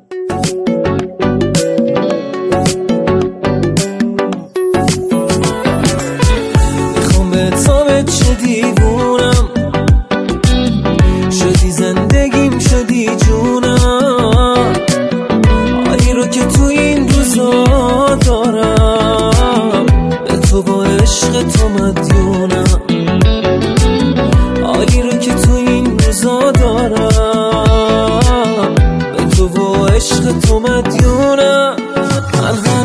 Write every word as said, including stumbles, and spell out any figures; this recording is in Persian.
میخوام به تا به چه دیوونم شدی، زندگیم شدی جونم. حالی رو که تو این روزا دارم به تو با عشق تو مدیونم. حالی رو که تو این روزا دارم به تو با عشق تو مدیونم. من